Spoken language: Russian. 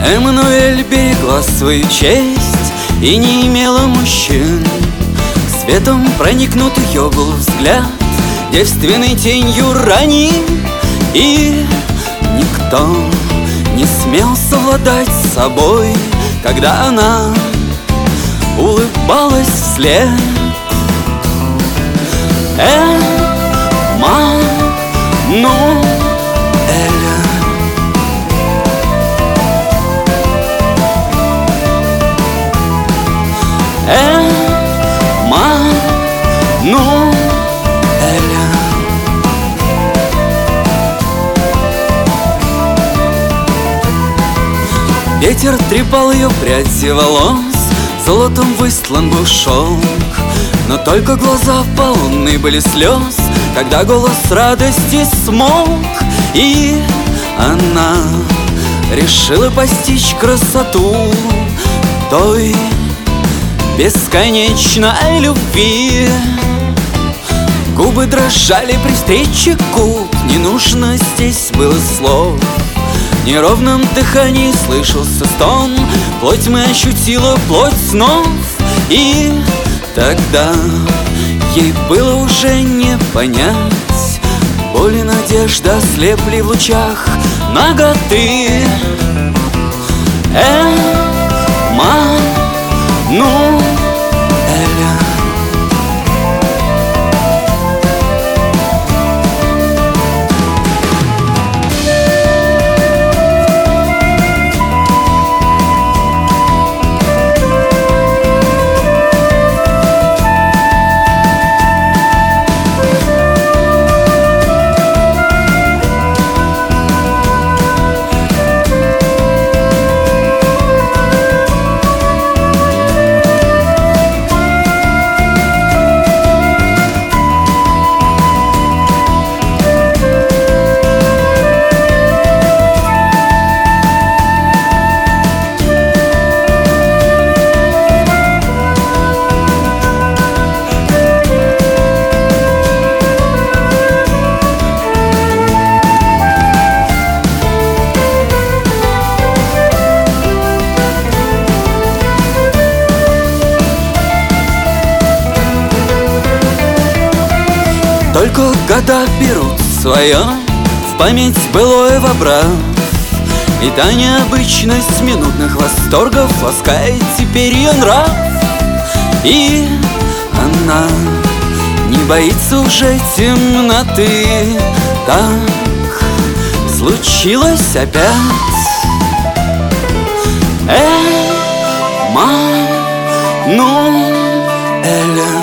Эммануэль берегла свою честь и не имела мужчин. Светом проникнут ее был взгляд, девственной тенью ранней, и никто не смел совладать с собой, когда она улыбалась вслед. Ветер трепал ее пряди волос, золотом выстлан был шелк, но только глаза полны были слез, когда голос радости смолк, и она решила постичь красоту той бесконечной любви. Губы дрожали при встрече губ, не нужно здесь было слов. В неровном дыхании слышался стон, плоть мы ощутила, плоть снов. И тогда ей было уже не понять, боль и надежда слепли в лучах наготы. Только года берут свое, в память былое вобрав, и та необычность минутных восторгов ласкает теперь ее нрав. И она не боится уже темноты. Так случилось опять. Эммануэль.